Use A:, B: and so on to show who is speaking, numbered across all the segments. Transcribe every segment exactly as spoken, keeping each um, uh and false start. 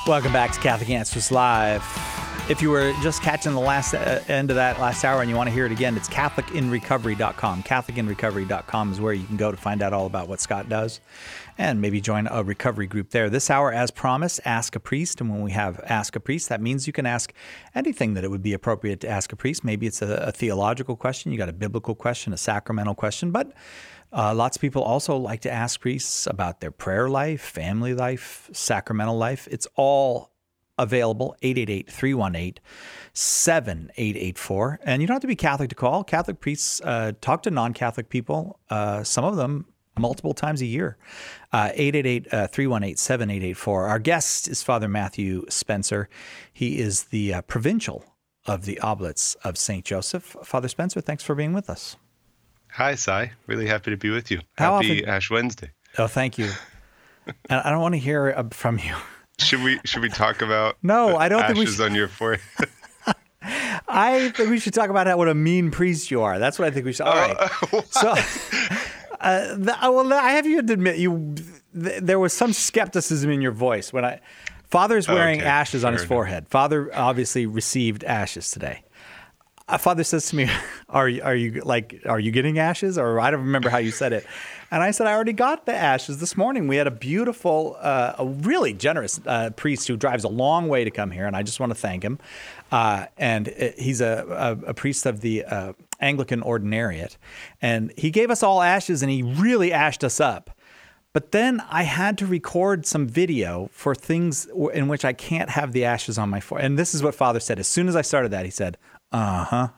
A: Welcome back to Catholic Answers Live. If you were just catching the last uh, end of that last hour and you want to hear it again, it's Catholic in Recovery dot com. Catholic in Recovery dot com is where you can go to find out all about what Scott does and maybe join a recovery group there. This hour, as promised, Ask a Priest. And when we have Ask a Priest, that means you can ask anything that it would be appropriate to ask a priest. Maybe it's a, a theological question, you got a biblical question, a sacramental question, but Uh, lots of people also like to ask priests about their prayer life, family life, sacramental life. It's all available, eight eight eight, three one eight, seven eight eight four. And you don't have to be Catholic to call. Catholic priests uh, talk to non-Catholic people, uh, some of them multiple times a year. Uh, eight eight eight, three one eight, seven eight eight four. Our guest is Father Matthew Spencer. He is the uh, provincial of the Oblates of Saint Joseph. Father Spencer, thanks for being with us.
B: Hi, Cy. Really happy to be with you.
A: How
B: happy
A: often...
B: Ash Wednesday.
A: Oh, thank you. And I don't want to hear from you.
B: Should we should we talk about
A: no, I don't
B: ashes
A: think we should...
B: on your forehead?
A: I think we should talk about how, what a mean priest you are. That's what I think we should. All right.
B: Uh,
A: so, uh, the, well, I have you to admit you. Th- there was some skepticism in your voice when I. Father's wearing
B: okay,
A: ashes on his
B: enough.
A: forehead. Father obviously received ashes today. Uh, Father says to me, "Are you, are you like, are you getting ashes?" Or I don't remember how you said it. And I said, "I already got the ashes this morning." We had a beautiful, uh, a really generous uh, priest who drives a long way to come here, and I just want to thank him. Uh, and it, he's a, a, a priest of the uh, Anglican Ordinariate, and he gave us all ashes, and he really ashed us up. But then I had to record some video for things in which I can't have the ashes on my forehead. And this is what Father said. As soon as I started that, he said, uh-huh.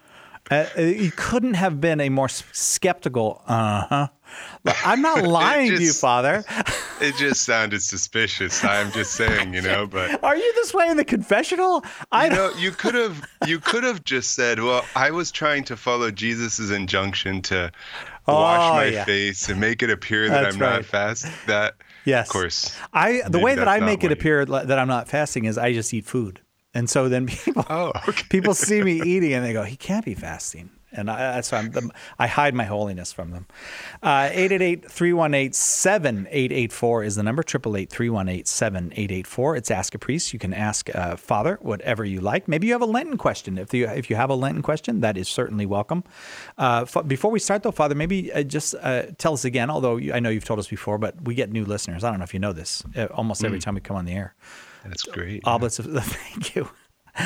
A: Uh, he couldn't have been a more skeptical, uh-huh. I'm not lying just, to you, Father.
B: It just sounded suspicious. I'm just saying, you know, but...
A: Are you this way in the confessional? I
B: you know, you could have you could have just said, well, I was trying to follow Jesus's injunction to wash
A: oh,
B: my
A: yeah.
B: face and make it appear that
A: That's
B: I'm
A: right.
B: not fast. That,
A: yes.
B: of course.
A: I The way that I make it
B: you...
A: appear that I'm not fasting is I just eat food. And so then people
B: oh, okay.
A: people see me eating and they go, he can't be fasting. And I, that's why I'm, the, I hide my holiness from them. Uh, eight eight eight, three one eight, seven eight eight four is the number, eight eight eight, three one eight, seven eight eight four. It's Ask a Priest. You can ask uh, Father whatever you like. Maybe you have a Lenten question. If you, if you have a Lenten question, that is certainly welcome. Uh, f- before we start, though, Father, maybe uh, just uh, tell us again, although you, I know you've told us before, but we get new listeners. I don't know if you know this, uh, almost every mm. time we come on the air.
B: That's great.
A: Oblates of, thank you.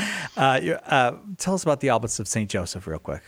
A: Uh, uh, tell us about the Oblates of Saint Joseph real quick.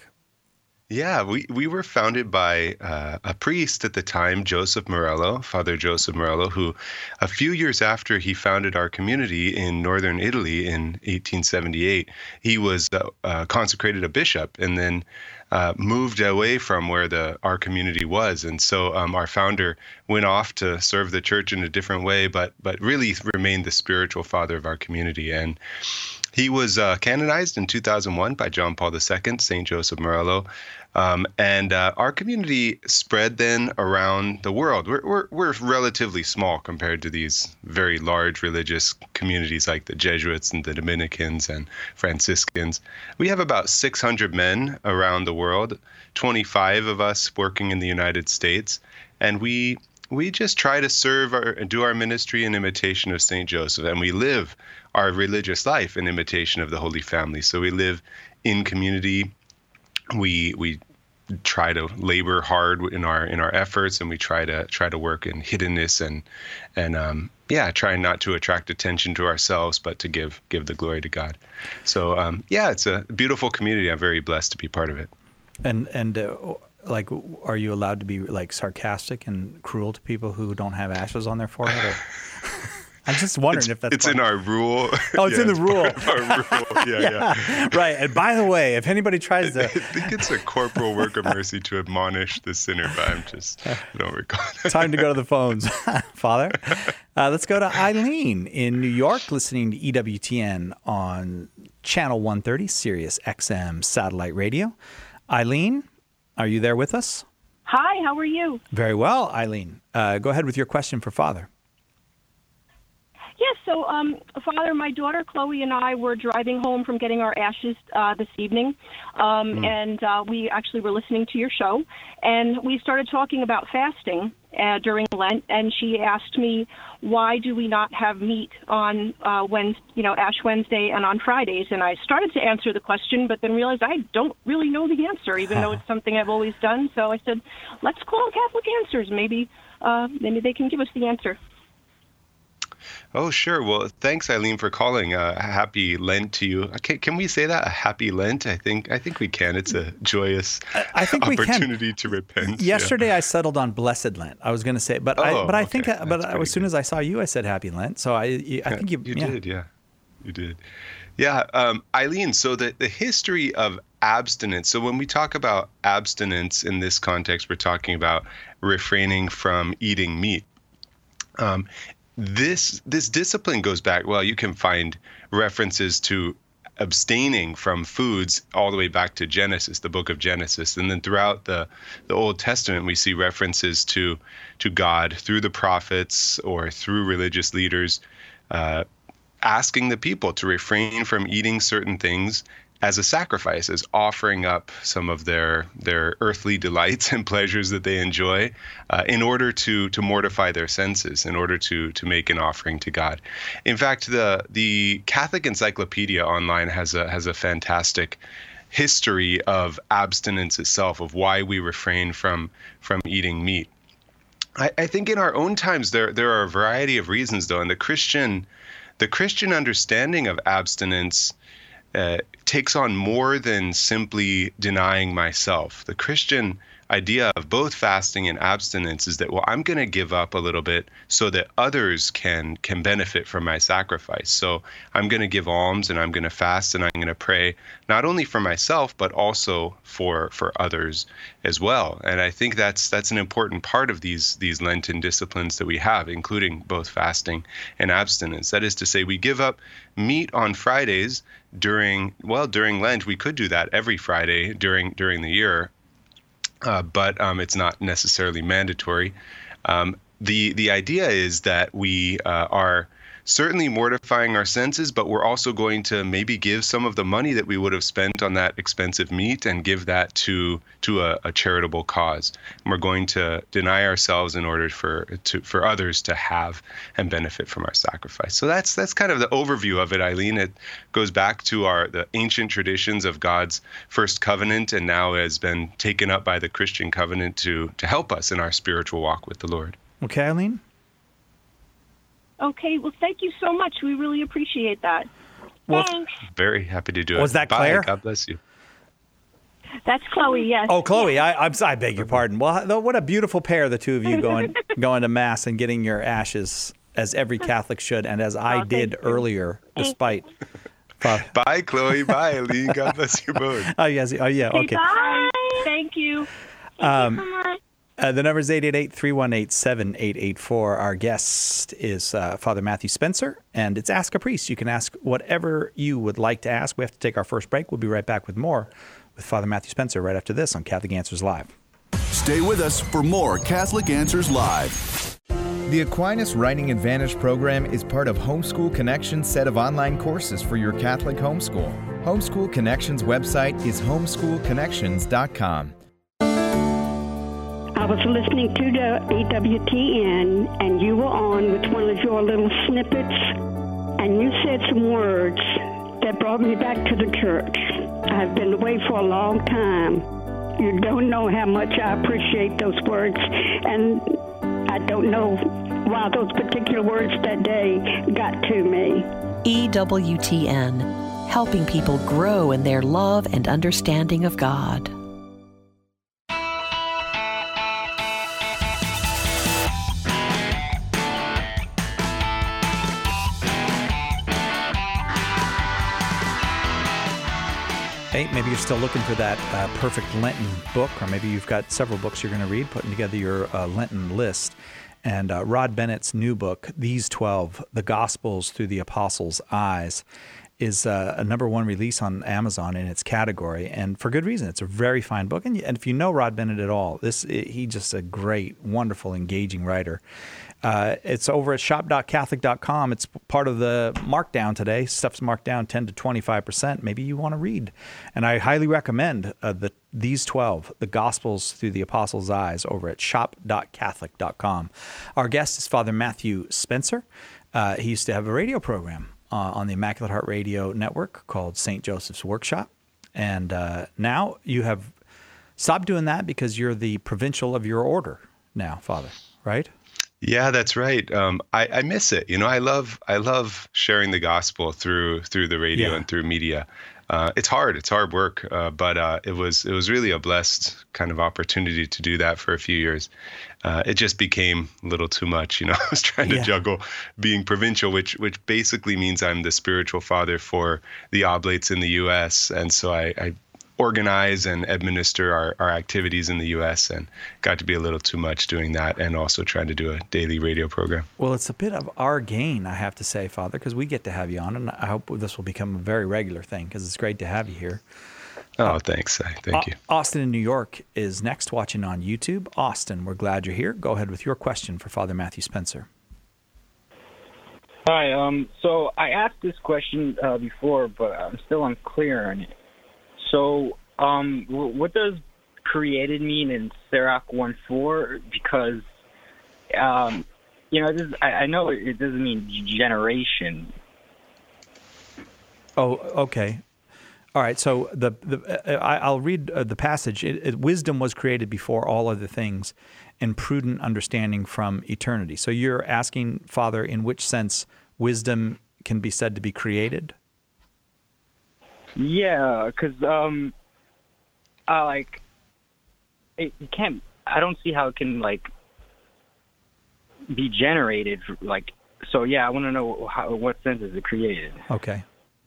B: Yeah, we, we were founded by uh, a priest at the time, Joseph Morello, Father Joseph Morello, who a few years after he founded our community in northern Italy in eighteen seventy-eight, he was uh, uh, consecrated a bishop and then uh, moved away from where the our community was. And so um, our founder went off to serve the church in a different way, but but really remained the spiritual father of our community. And he was uh, canonized in two thousand one by John Paul the Second, Saint Joseph Morello. Um, and uh, our community spread then around the world. We're, we're we're relatively small compared to these very large religious communities like the Jesuits and the Dominicans and Franciscans. We have about six hundred men around the world, twenty-five of us working in the United States, and we we just try to serve our, and do our ministry in imitation of Saint Joseph, and we live our religious life in imitation of the Holy Family. So we live in community. We we try to labor hard in our in our efforts, and we try to try to work in hiddenness and and um, yeah, try not to attract attention to ourselves, but to give give the glory to God. So um, yeah, it's a beautiful community. I'm very blessed to be part of it.
A: And and uh, like, are you allowed to be like sarcastic and cruel to people who don't have ashes on their forehead? Or... I'm just wondering
B: it's,
A: if that's
B: it's
A: part...
B: in our rule.
A: Oh, it's
B: yeah,
A: in the
B: it's
A: rule.
B: Part of our rule. Yeah, yeah,
A: yeah. Right. And by the way, if anybody tries to,
B: I think it's a corporal work of mercy to admonish the sinner, but I'm just I don't recall.
A: Time to go to the phones, Father. Uh, let's go to Eileen in New York, listening to E W T N on channel one thirty, Sirius X M satellite radio. Eileen, are you there with us?
C: Hi. How are you?
A: Very well, Eileen. Uh, go ahead with your question for Father.
C: Yes, so, um, Father, my daughter Chloe and I were driving home from getting our ashes uh, this evening, um, mm. and uh, we actually were listening to your show, and we started talking about fasting uh, during Lent, and she asked me, why do we not have meat on uh, Wednesday, you know, Ash Wednesday and on Fridays? And I started to answer the question, but then realized I don't really know the answer, even though it's something I've always done. So I said, let's call Catholic Answers. Maybe, uh, maybe they can give us the answer.
B: Oh, sure. Well, thanks, Eileen, for calling. Uh, happy Lent to you. Can, can we say that? A happy Lent? I think I think we can. It's a joyous
A: I think
B: opportunity
A: we can.
B: to repent.
A: Yesterday,
B: yeah.
A: I settled on Blessed Lent. I was going to say, but
B: oh,
A: I but I
B: okay.
A: think,
B: That's
A: but as soon
B: good.
A: as I saw you, I said Happy Lent. So I I
B: yeah,
A: think you
B: you
A: yeah.
B: did, yeah, you did, yeah. Um, Eileen, so the the history of abstinence. So when we talk about abstinence in this context, we're talking about refraining from eating meat. Um, This this discipline goes back, well, you can find references to abstaining from foods all the way back to Genesis, the book of Genesis. And then throughout the, the Old Testament, we see references to, to God through the prophets or through religious leaders, uh, asking the people to refrain from eating certain things as a sacrifice, as offering up some of their their earthly delights and pleasures that they enjoy uh, in order to to mortify their senses, in order to to make an offering to God. In fact, the the Catholic Encyclopedia online has a has a fantastic history of abstinence itself, of why we refrain from from eating meat. I, I think in our own times there there are a variety of reasons, though, and the Christian the Christian understanding of abstinence Uh, takes on more than simply denying myself. The Christian idea of both fasting and abstinence is that, well, I'm going to give up a little bit so that others can can benefit from my sacrifice. So I'm going to give alms and I'm going to fast and I'm going to pray not only for myself but also for for others as well. And I think that's that's an important part of these these Lenten disciplines that we have, including both fasting and abstinence. That is to say, we give up meat on Fridays during well during Lent. We could do that every Friday during during the year. Uh, but um, it's not necessarily mandatory. Um, the the idea is that we uh, are certainly mortifying our senses, but we're also going to maybe give some of the money that we would have spent on that expensive meat and give that to to a, a charitable cause. And we're going to deny ourselves in order for to for others to have and benefit from our sacrifice. So that's that's kind of the overview of it, Eileen. It goes back to our the ancient traditions of God's first covenant, and now has been taken up by the Christian covenant to to help us in our spiritual walk with the Lord.
A: Okay, Eileen?
C: Okay, well, thank you so much. We really appreciate that.
A: Well,
C: Thanks.
B: Very happy to do it.
A: Was that
B: Bye.
A: Claire?
B: God bless you.
C: That's Chloe, yes.
A: Oh, Chloe, I, I'm, I beg your pardon. Well, what a beautiful pair, the two of you going going to Mass and getting your ashes, as every Catholic should, and as I
C: Oh,
A: did
C: thank you.
A: earlier, despite... Uh,
B: Bye, Chloe. Bye, Eileen. God bless you both.
A: oh, yes. Oh, yeah. Okay.
C: Bye. Thank you. Thank
A: Um,
C: you so much.
A: Uh, the number is eight eight eight, three one eight, seven eight eight four. Our guest is uh, Father Matthew Spencer, and it's Ask a Priest. You can ask whatever you would like to ask. We have to take our first break. We'll be right back with more with Father Matthew Spencer right after this on Catholic Answers Live.
D: Stay with us for more Catholic Answers Live.
E: The Aquinas Writing Advantage program is part of Homeschool Connections' set of online courses for your Catholic homeschool. Homeschool Connections' website is homeschool connections dot com.
F: I was listening to the E W T N, and you were on with one of your little snippets, and you said some words that brought me back to the church. I've been away for a long time. You don't know how much I appreciate those words, and I don't know why those particular words that day got to me.
G: E W T N, helping people grow in their love and understanding of God.
A: Hey, maybe you're still looking for that uh, perfect Lenten book, or maybe you've got several books you're going to read, putting together your uh, Lenten list. And uh, Rod Bennett's new book, These twelve, The Gospels Through the Apostles' Eyes, is uh, a number one release on Amazon in its category, and for good reason. It's a very fine book, and, and if you know Rod Bennett at all, this he's just a great, wonderful, engaging writer. Uh, it's over at shop dot catholic dot com. It's part of the markdown today. Stuff's marked down ten to twenty-five percent. Maybe you want to read. And I highly recommend uh, the, these twelve, The Gospels Through the Apostles' Eyes, over at shop dot catholic dot com. Our guest is Father Matthew Spencer. Uh, he used to have a radio program uh, on the Immaculate Heart Radio Network called Saint Joseph's Workshop. And uh, now you have stopped doing that because you're the provincial of your order now, Father, right?
B: Yeah, that's right. Um, I, I miss it. You know, I love I love sharing the gospel through through the radio
A: Yeah.
B: and through media. Uh, it's hard. It's hard work, uh, but uh, it was it was really a blessed kind of opportunity to do that for a few years. Uh, it just became a little too much. You know, I was trying to
A: Yeah.
B: juggle being provincial, which which basically means I'm the spiritual father for the Oblates in the U S, and so I. I organize and administer our, our activities in the U S, and got to be a little too much doing that, and also trying to do a daily radio program.
A: Well, it's a bit of our gain, I have to say, Father, because we get to have you on, and I hope this will become a very regular thing because it's great to have you here.
B: Oh, thanks. I Thank you.
A: Au- Austin in New York is next, watching on YouTube. Austin, we're glad you're here. Go ahead with your question for Father Matthew Spencer.
H: Hi. Um. So I asked this question uh, before, but I'm still unclear on it. So, um, w- what does created mean in Sirach one four? Because, um, you know, this, I, I know it doesn't mean generation.
A: Oh, okay. All right. So the the uh, I, I'll read uh, the passage. It, it, Wisdom was created before all other things, and prudent understanding from eternity. So you're asking, Father, in which sense wisdom can be said to be created?
H: Yeah, because um, I like it it can't. I don't see how it can like be generated. Like, so yeah, I want to know how, what sense is it created?
A: Okay.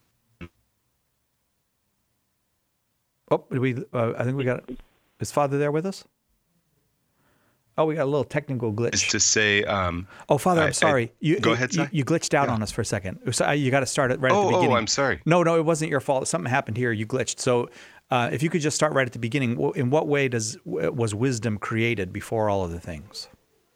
A: Oh, did we? Uh, I think we got. Is Father there with us? Oh, we got a little technical glitch.
B: Is to say, um,
A: Oh, Father,
B: I-
A: I'm sorry.
B: I-
A: you,
B: go ahead,
A: you,
B: Si.
A: you glitched out
B: Yeah.
A: on us for a second. So, uh, you got to start it right at
B: Oh,
A: the
B: oh,
A: beginning.
B: I'm sorry.
A: No, no, it wasn't your fault. Something happened here. You glitched. So, uh, if you could just start right at the beginning, wh- in what way does was wisdom created before all other things?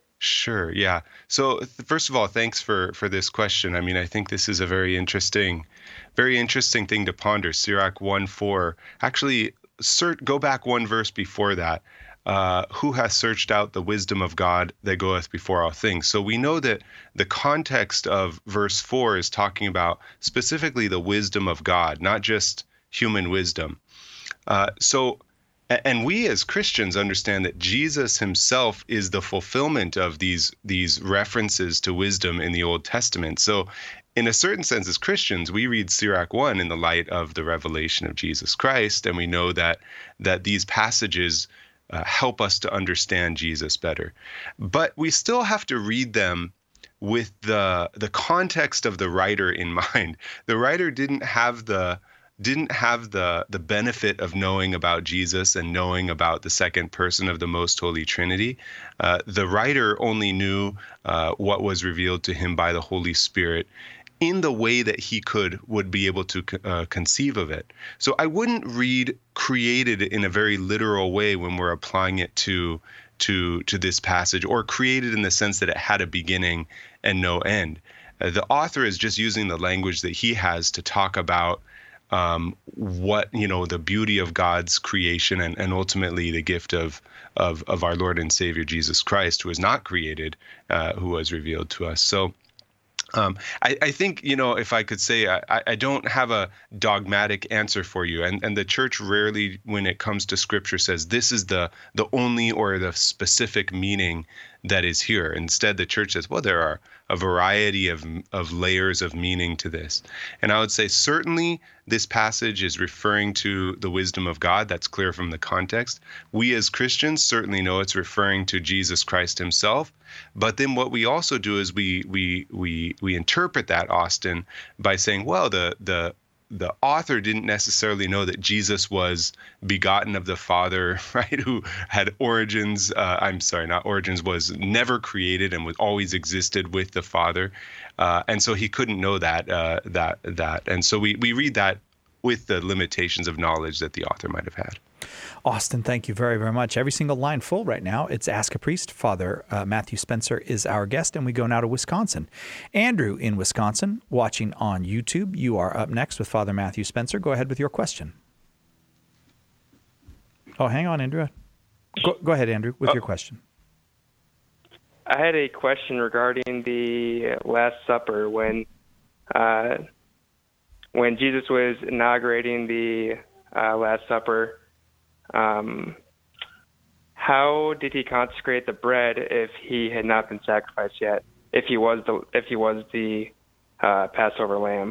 B: Sure. Yeah. So th- first of all, thanks for for this question. I mean, I think this is a very interesting, very interesting thing to ponder. Sirach one four. Actually, cert, go back one verse before that. Uh, who has searched out the wisdom of God that goeth before all things? So we know that the context of verse four is talking about specifically the wisdom of God, not just human wisdom. Uh, so, a- and we as Christians understand that Jesus himself is the fulfillment of these these references to wisdom in the Old Testament. So, in a certain sense, as Christians, we read Sirach one in the light of the revelation of Jesus Christ, and we know that that these passages Uh, help us to understand Jesus better. But we still have to read them with the the context of the writer in mind. The writer didn't have the didn't have the the benefit of knowing about Jesus and knowing about the second person of the Most Holy Trinity. Uh, the writer only knew uh, what was revealed to him by the Holy Spirit in the way that he could would be able to uh, conceive of it. So I wouldn't read created in a very literal way when we're applying it to to to this passage, or created in the sense that it had a beginning and no end. Uh, the author is just using the language that he has to talk about um, what, you know, the beauty of God's creation, and, and ultimately the gift of, of of our Lord and Savior Jesus Christ, who was not created, uh, who was revealed to us. So Um, I, I think, you know, if I could say, I, I don't have a dogmatic answer for you. And, and the church rarely, when it comes to scripture, says this is the the only or the specific meaning that is here. Instead, the church says, well, there are a variety of of layers of meaning to this. And I would say certainly this passage is referring to the wisdom of God. That's clear from the context. We as Christians certainly know it's referring to Jesus Christ himself. But then what we also do is we we we we interpret that, Austin, by saying, well, the the the author didn't necessarily know that Jesus was begotten of the Father, right? Who had origins. Uh, I'm sorry, not origins. Was never created and was always existed with the Father, uh, and so he couldn't know that. Uh, that that, and so we we read that with the limitations of knowledge that the author might have had.
A: Austin, thank you very, very much. Every single line full right now. It's Ask a Priest. Father uh, Matthew Spencer is our guest, and we go now to Wisconsin. Andrew in Wisconsin, watching on YouTube. You are up next with Father Matthew Spencer. Go ahead with your question. Oh, hang on, Andrew. Go, go ahead, Andrew, with oh. your question.
I: I had a question regarding the Last Supper when uh, when Jesus was inaugurating the uh, Last Supper. Um, how did he consecrate the bread if he had not been sacrificed yet? If he was the if he was the uh, Passover lamb?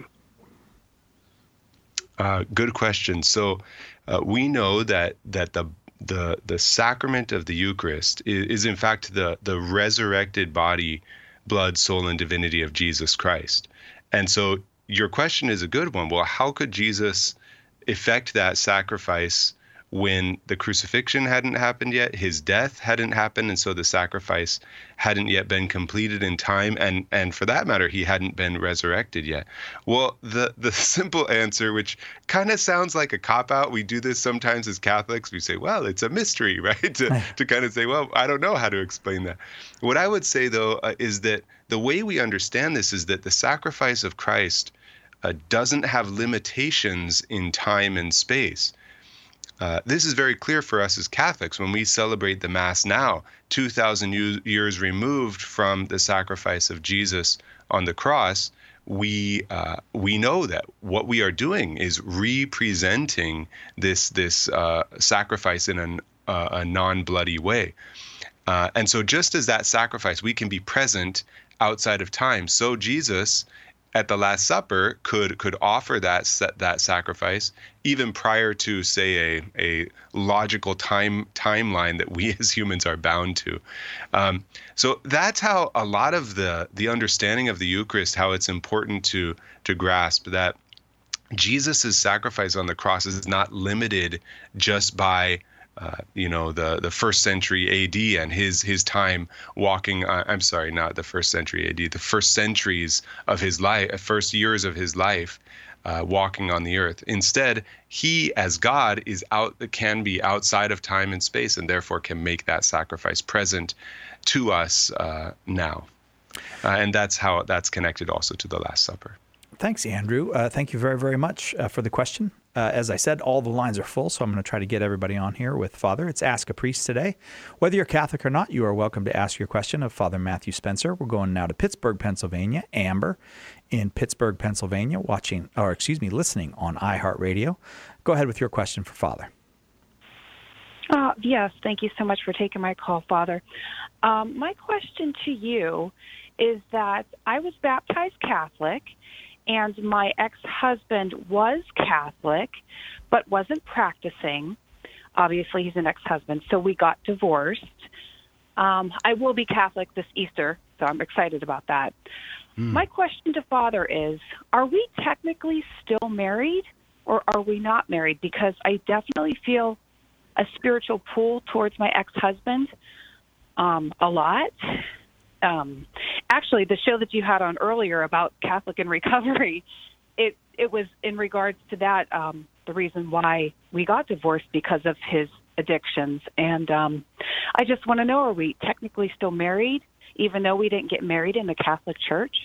B: Uh, good question. So uh, we know that that the the the sacrament of the Eucharist is, is in fact the the resurrected body, blood, soul, and divinity of Jesus Christ. And so your question is a good one. Well, how could Jesus effect that sacrifice when the crucifixion hadn't happened yet, his death hadn't happened, and so the sacrifice hadn't yet been completed in time, and and for that matter, he hadn't been resurrected yet? Well, the the simple answer, which kind of sounds like a cop-out, we do this sometimes as Catholics, we say, well, it's a mystery, right? to, to kind of say, well, I don't know how to explain that. What I would say, though, uh, is that the way we understand this is that the sacrifice of Christ uh, doesn't have limitations in time and space. Uh, this is very clear for us as Catholics when we celebrate the Mass now, two thousand years removed from the sacrifice of Jesus on the cross. We uh, we know that what we are doing is representing this this uh, sacrifice in an, uh, a non-bloody way. Uh, and so just as that sacrifice, we can be present outside of time. So Jesus at the Last Supper could could offer that that sacrifice even prior to, say, a a logical time timeline that we as humans are bound to. Um, so that's how a lot of the the understanding of the Eucharist, how it's important to to grasp that Jesus's sacrifice on the cross is not limited just by Uh, you know, the, the first century A D and his his time walking, uh, I'm sorry, not the first century A D, the first centuries of his life, first years of his life, uh, walking on the earth. Instead, he as God is out, can be outside of time and space, and therefore can make that sacrifice present to us uh, now. Uh, and that's how that's connected also to the Last Supper.
A: Thanks, Andrew. Uh, thank you very, very much uh, for the question. Uh, as I said, all the lines are full, so I'm going to try to get everybody on here with Father. It's Ask a Priest today. Whether you're Catholic or not, you are welcome to ask your question of Father Matthew Spencer. We're going now to Pittsburgh, Pennsylvania. Amber in Pittsburgh, Pennsylvania, watching, or excuse me, listening on iHeartRadio. Go ahead with your question for Father.
J: Uh, yes, thank you so much for taking my call, Father. Um, my question to you is that I was baptized Catholic, and my ex-husband was Catholic, but wasn't practicing. Obviously, he's an ex-husband, so we got divorced. Um, I will be Catholic this Easter, so I'm excited about that. Mm. My question to Father is, are we technically still married, or are we not married? Because I definitely feel a spiritual pull towards my ex-husband um, a lot. Um, actually, the show that you had on earlier about Catholic in recovery, it it was in regards to that, um, the reason why we got divorced, because of his addictions. And um, I just want to know, are we technically still married, even though we didn't get married in the Catholic Church?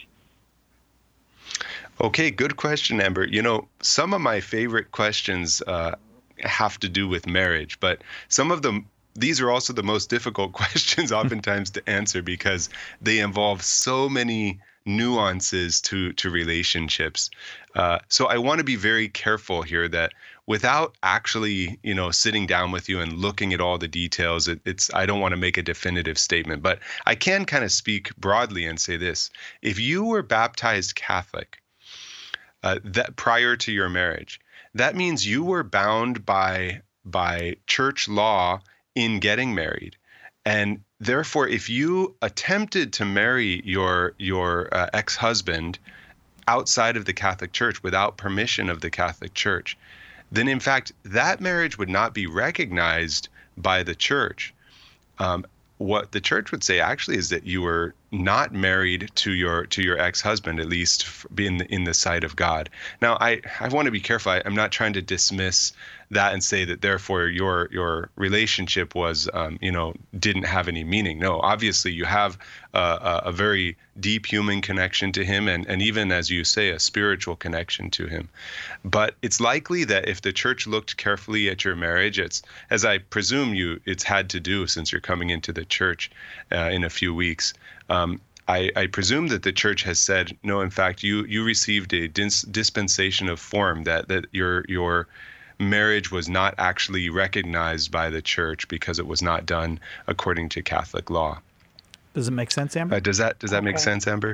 B: Okay, good question, Amber. You know, some of my favorite questions uh, have to do with marriage, but some of them, these are also the most difficult questions oftentimes to answer because they involve so many nuances to, to relationships. Uh, so I want to be very careful here that without actually, you know, sitting down with you and looking at all the details, it, it's I don't want to make a definitive statement, but I can kind of speak broadly and say this. If you were baptized Catholic uh, that prior to your marriage, that means you were bound by by church law in getting married. And therefore, if you attempted to marry your your uh, ex-husband outside of the Catholic Church without permission of the Catholic Church, then in fact that marriage would not be recognized by the church. Um, what the church would say actually is that you were not married to your to your ex-husband, at least in the, in the sight of God. Now, I, I want to be careful. I, I'm not trying to dismiss that and say that therefore your your relationship was, um, you know, didn't have any meaning. No, obviously you have a, a very deep human connection to him, and, and even, as you say, a spiritual connection to him. But it's likely that if the church looked carefully at your marriage, it's, as I presume you, it's had to do since you're coming into the church uh, in a few weeks. Um, I, I presume that the church has said, no, in fact, you you received a dis- dispensation of form, that that your your marriage was not actually recognized by the church because it was not done according to Catholic law.
A: Does it make sense, Amber?
B: Uh, does that does that
J: Okay.
B: make sense, Amber?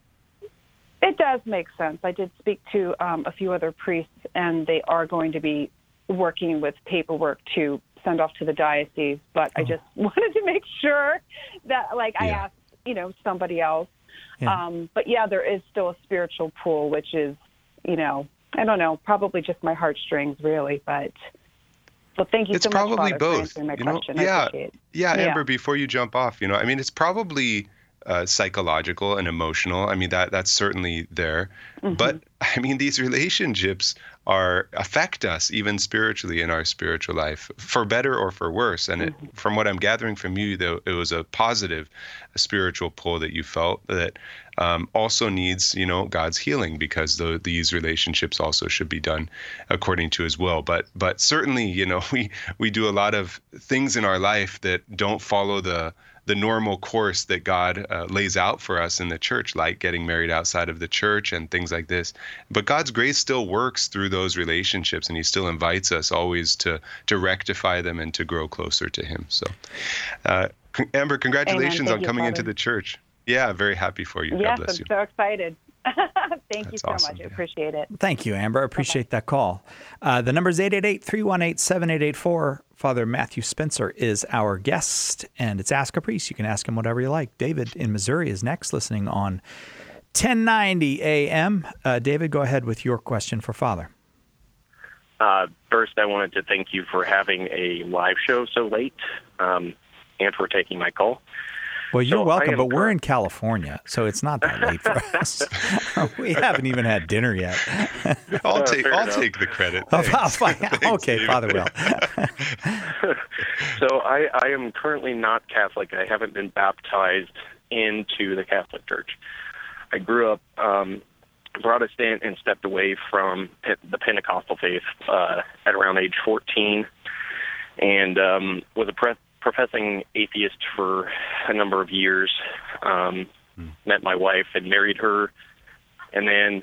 J: It does make sense. I did speak to um, a few other priests, and they are going to be working with paperwork to send off to the diocese. But I just wanted to make sure that, like, I
B: Yeah.
J: asked, you know, somebody else.
A: Yeah.
J: Um, but yeah, there is still a spiritual pull, which is, you know, I don't know, probably just my heartstrings, really. But well, thank you
B: It's
J: so much,
B: probably
J: Father,
B: both.
J: for answering my
B: you know?
J: question.
B: Yeah,
J: I appreciate it.
B: yeah,
J: Yeah.
B: Amber. Before you jump off, you know, I mean, it's probably uh, psychological and emotional. I mean, that that's certainly there.
J: Mm-hmm.
B: But I mean, these relationships are affect us even spiritually in our spiritual life, for better or for worse. And
J: Mm-hmm.
B: it, from what I'm gathering from you, though, it was a positive a spiritual pull that you felt that um, also needs, you know, God's healing, because the, these relationships also should be done according to His will. But but certainly, you know, we we do a lot of things in our life that don't follow the the normal course that God uh, lays out for us in the church, like getting married outside of the church and things like this. But God's grace still works through those relationships, and He still invites us always to to rectify them and to grow closer to Him. So, uh, Amber, congratulations
J: Thank
B: on
J: you,
B: coming into
J: Father.
B: the church. Yeah, very happy for you.
J: Yes,
B: God bless
J: I'm
B: you.
J: so excited. Thank you
B: That's
J: so
B: awesome,
J: much. I
B: yeah.
J: appreciate it.
A: Thank you, Amber. I appreciate that call. Uh, the number is eight eight eight, three one eight, seven eight eight four. Father Matthew Spencer is our guest, and it's Ask a Priest. You can ask him whatever you like. David in Missouri is next, listening on ten ninety A M. Uh, David, go ahead with your question for Father.
K: Uh, first, I wanted to thank you for having a live show so late um, and for taking my call.
A: Well, you're
K: So I
A: welcome,
K: am
A: but we're in California, so it's not that late for us. We haven't even had dinner yet.
B: I'll
K: Uh,
B: take
K: fair
B: I'll
K: enough.
B: take the credit.
A: Oh,
B: Thanks.
A: fine.
B: Thanks,
A: Okay,
B: David.
A: Father will.
K: So I, I am currently not Catholic. I haven't been baptized into the Catholic Church. I grew up um, Protestant and stepped away from Pe- the Pentecostal faith uh, at around age fourteen, and um, was a pre- professing atheist for a number of years. Um,
B: Hmm.
K: Met my wife and married her, and then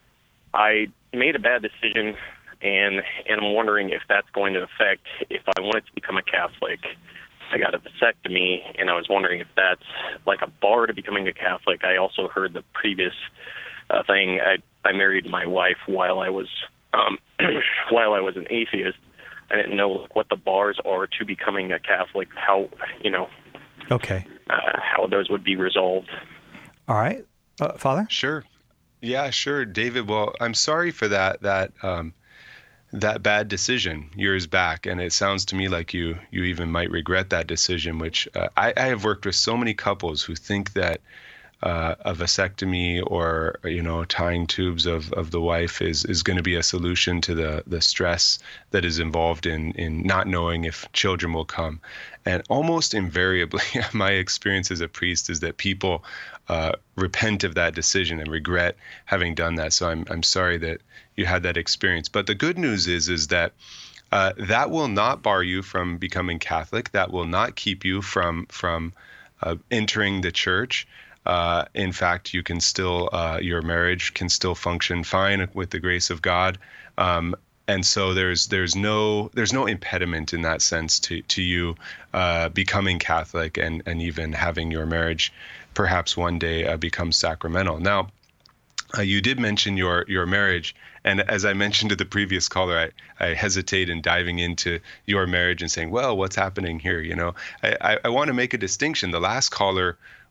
K: I made a bad decision, and and I'm wondering if that's going to affect if I wanted to become a Catholic. I got a vasectomy, and I was wondering if that's like a bar to becoming a Catholic. I also heard the previous uh, thing. I I married my wife while I was um, while I was an atheist. I didn't know what the bars are to becoming a Catholic. How you know
A: Okay.
K: uh, how those would be resolved.
A: All right. Uh, Father?
B: Sure. Yeah, sure, David. Well, I'm sorry for that that um, that bad decision years back, and it sounds to me like you you even might regret that decision. Which uh, I, I have worked with so many couples who think that uh, a vasectomy or you know tying tubes of, of the wife is is going to be a solution to the the stress that is involved in in not knowing if children will come. And almost invariably, my experience as a priest is that people uh, repent of that decision and regret having done that. So I'm I'm sorry that you had that experience. But the good news is is that uh, that will not bar you from becoming Catholic. That will not keep you from from uh, entering the church. Uh, in fact, you can still uh, your marriage can still function fine with the grace of God. Um, And so there's there's no there's no impediment in that sense to to you uh, becoming Catholic and and even having your marriage perhaps one day uh, become sacramental. Now, uh, you did mention your your marriage, and as I mentioned to the previous caller, I, I hesitate in diving into your marriage and saying, well, what's happening here? You know, I, I, I want to make a distinction. The last caller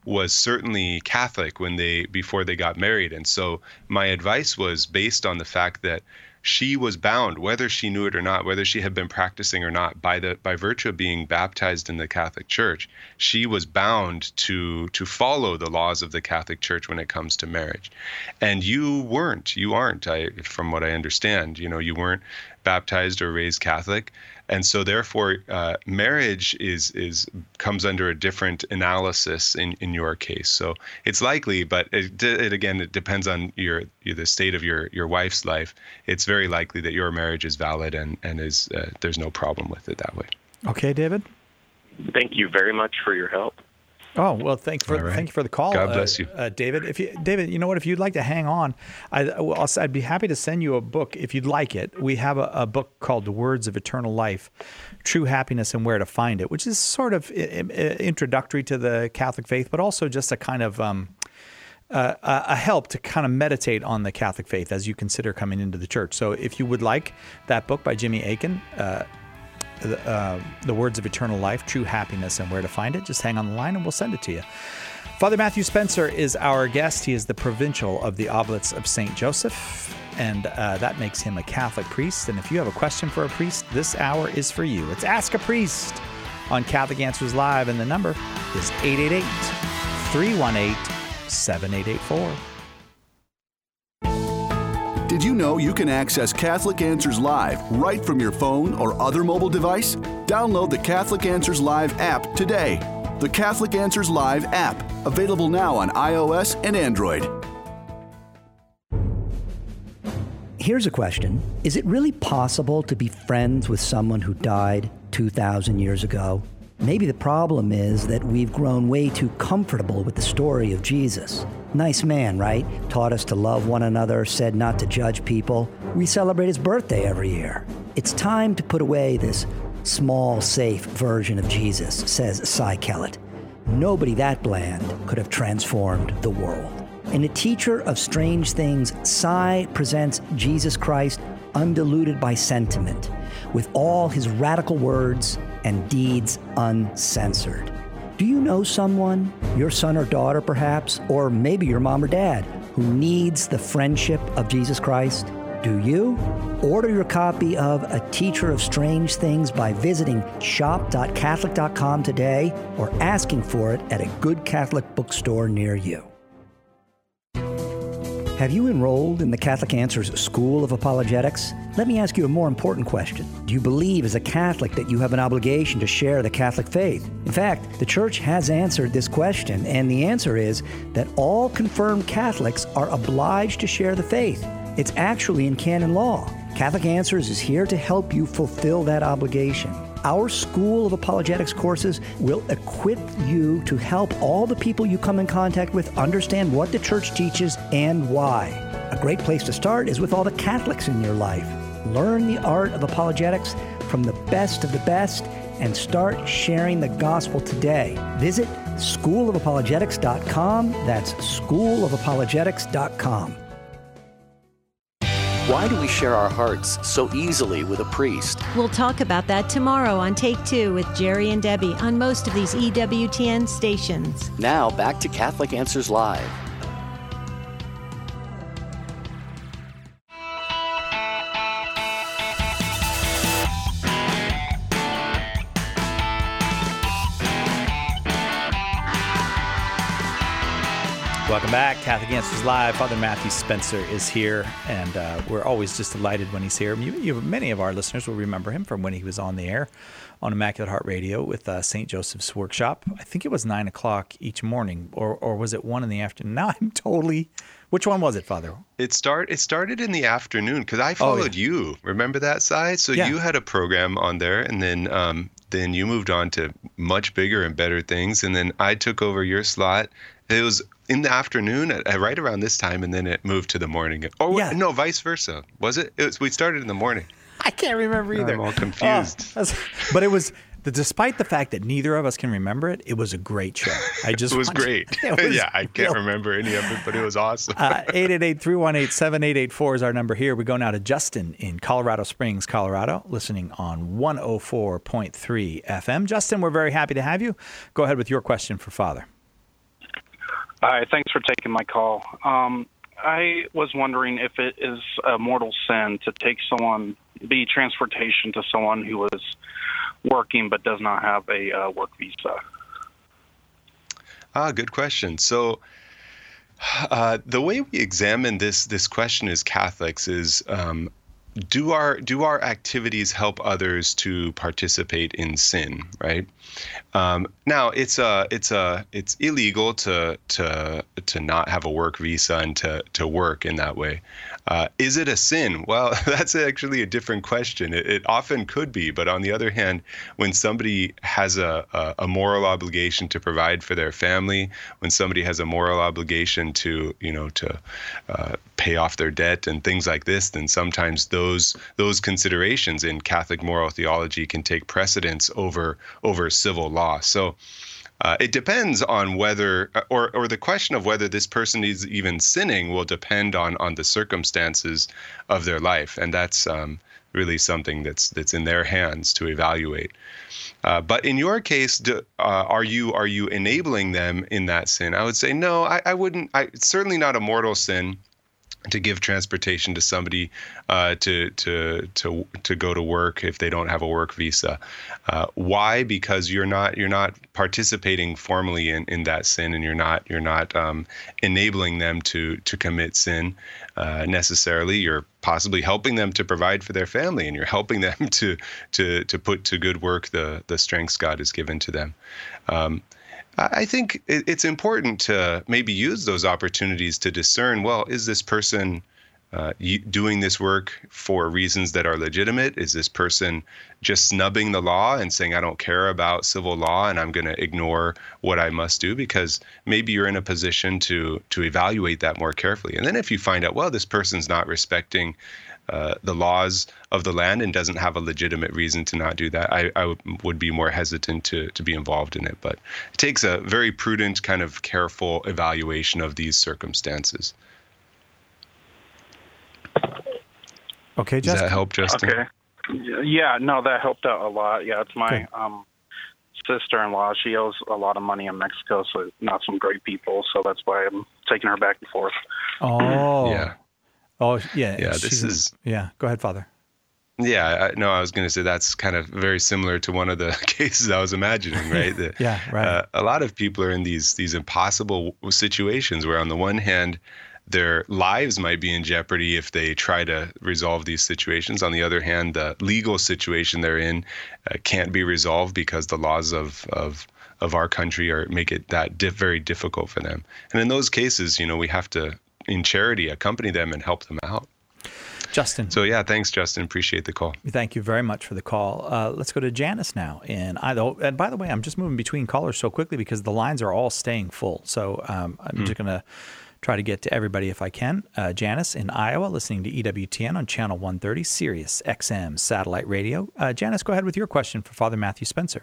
B: was certainly Catholic when they before they got married. And so my advice was based on the fact that she was bound, whether she knew it or not, whether she had been practicing or not, by the by virtue of being baptized in the Catholic Church, she was bound to to follow the laws of the Catholic Church when it comes to marriage. And you weren't, you aren't, I, from what I understand, you know, you weren't baptized or raised Catholic. And so therefore, uh, marriage is is comes under a different analysis in, in your case. So it's likely, but it, it again, it depends on your, your the state of your, your wife's life. It's very likely that your marriage is valid and, and is uh, there's no problem with it that way.
A: Okay, David?
K: Thank you very much for your help.
A: Oh, well, thank you for right. thank you for the call.
B: God bless you.
A: Uh, uh, David. If you, David, you know what? If you'd like to hang on, I, I'll, I'd be happy to send you a book if you'd like it. We have a, a book called The Words of Eternal Life, True Happiness and Where to Find It, which is sort of introductory to the Catholic faith, but also just a kind of um, uh, a help to kind of meditate on the Catholic faith as you consider coming into the church. So if you would like that book by Jimmy Akin, uh, The, uh, the Words of Eternal Life, True Happiness and Where to Find It, just hang on the line and we'll send it to you. Father Matthew Spencer is our guest. He is the provincial of the Oblates of Saint Joseph, and uh, that makes him a Catholic priest. And if you have a question for a priest, this hour is for you. It's Ask a Priest on Catholic Answers Live, and the number is eight eight eight, three one eight, seven eight eight four.
D: Did you know you can access Catholic Answers Live right from your phone or other mobile device? Download the Catholic Answers Live app today. The Catholic Answers Live app, available now on iOS and Android.
L: Here's a question. Is it really possible to be friends with someone who died two thousand years ago? Maybe the problem is that we've grown way too comfortable with the story of Jesus. Nice man, right? Taught us to love one another, said not to judge people. We celebrate his birthday every year. It's time to put away this small, safe version of Jesus, says Cy Kellett. Nobody that bland could have transformed the world. In A Teacher of Strange Things, Cy presents Jesus Christ undiluted by sentiment, with all his radical words and deeds uncensored. Do you know someone, your son or daughter perhaps, or maybe your mom or dad, who needs the friendship of Jesus Christ? Do you? Order your copy of A Teacher of Strange Things by visiting shop dot catholic dot com today or asking for it at a good Catholic bookstore near you. Have you enrolled in the Catholic Answers School of Apologetics? Let me ask you a more important question. Do you believe as a Catholic that you have an obligation to share the Catholic faith? In fact, the Church has answered this question, and the answer is that all confirmed Catholics are obliged to share the faith. It's actually in canon law. Catholic Answers is here to help you fulfill that obligation. Our School of Apologetics courses will equip you to help all the people you come in contact with understand what the Church teaches and why. A great place to start is with all the Catholics in your life. Learn the art of apologetics from the best of the best and start sharing the gospel today. Visit school of apologetics dot com. That's school of apologetics dot com.
M: Why do we share our hearts so easily with a priest?
N: We'll talk about that tomorrow on Take Two with Jerry and Debbie on most of these E W T N stations.
M: Now back to Catholic Answers Live.
A: Welcome back. Catholic Answers Live. Father Matthew Spencer is here, and uh, we're always just delighted when he's here. You, you, many of our listeners will remember him from when he was on the air on Immaculate Heart Radio with uh, Saint Joseph's Workshop. I think it was nine o'clock each morning, or or was it one in the afternoon? Now I'm totally... Which one was it, Father?
B: It start it started in the afternoon because I followed oh, yeah. you. Remember that side? So yeah. You had a program on there, and then um, then you moved on to much bigger and better things, and then I took over your slot. It was in the afternoon, at, right around this time, and then it moved to the morning. Oh, yeah. No, vice versa. Was it? It was. We started in the morning.
A: I can't remember either.
B: I'm all confused.
A: Oh, but it was, despite the fact that neither of us can remember it, it was a great show. I just
B: It was great.
A: It was
B: yeah, I can't real. remember any of it, but it was awesome.
A: uh, eight eight eight, three one eight, seven eight eight four is our number here. We go now to Justin in Colorado Springs, Colorado, listening on one oh four point three F M. Justin, we're very happy to have you. Go ahead with your question for Father.
O: Hi, thanks for taking my call. Um, I was wondering if it is a mortal sin to take someone, be transportation to someone who is working but does not have a uh, work visa.
B: Ah, good question. So uh, the way we examine this this question as Catholics is um, do our do our activities help others to participate in sin, right? Um, now it's a it's a it's illegal to to to not have a work visa and to to work in that way. Uh, is it a sin? Well, that's actually a different question. It, it often could be, but on the other hand, when somebody has a, a a moral obligation to provide for their family, when somebody has a moral obligation to you know to uh, pay off their debt and things like this, then sometimes those those considerations in Catholic moral theology can take precedence over over civil law. So uh, it depends on whether, or or the question of whether this person is even sinning will depend on on the circumstances of their life, and that's um, really something that's that's in their hands to evaluate. Uh, but in your case, do, uh, are you are you enabling them in that sin? I would say no. I, I wouldn't. I, it's certainly not a mortal sin to give transportation to somebody uh, to to to to go to work if they don't have a work visa. Uh, why? Because you're not you're not participating formally in, in that sin, and you're not you're not um, enabling them to to commit sin uh, necessarily. You're possibly helping them to provide for their family, and you're helping them to to to put to good work the the strengths God has given to them. Um, I think it's important to maybe use those opportunities to discern, well, is this person uh, doing this work for reasons that are legitimate? Is this person just snubbing the law and saying, I don't care about civil law and I'm going to ignore what I must do? Because maybe you're in a position to to evaluate that more carefully. And then if you find out, well, this person's not respecting Uh, the laws of the land and doesn't have a legitimate reason to not do that, I, I w- would be more hesitant to to be involved in it. But it takes a very prudent, kind of careful evaluation of these circumstances.
A: Okay, Justin.
B: Does that help, Justin?
O: Okay. Yeah, no, that helped out a lot. Yeah, it's my um, sister-in-law. She owes a lot of money in Mexico, so not some great people. So that's why I'm taking her back and forth.
A: Oh.
B: Yeah.
A: Oh, yeah.
B: Yeah, this is...
A: Yeah, go ahead, Father.
B: Yeah, I, no, I was going to say that's kind of very similar to one of the cases I was imagining, right? That,
A: yeah, right.
B: Uh, a lot of people are in these these impossible situations where on the one hand, their lives might be in jeopardy if they try to resolve these situations. On the other hand, the legal situation they're in uh, can't be resolved because the laws of of of our country are make it that diff, very difficult for them. And in those cases, you know, we have to, in charity, accompany them and help them out.
A: Justin.
B: So yeah, thanks, Justin. Appreciate the call.
A: Thank you very much for the call. Uh, let's go to Janice now. And I, and by the way, I'm just moving between callers so quickly because the lines are all staying full. So um, I'm mm. just going to try to get to everybody if I can. Uh, Janice in Iowa, listening to E W T N on Channel one thirty, Sirius X M Satellite Radio. Uh, Janice, go ahead with your question for Father Matthew Spencer.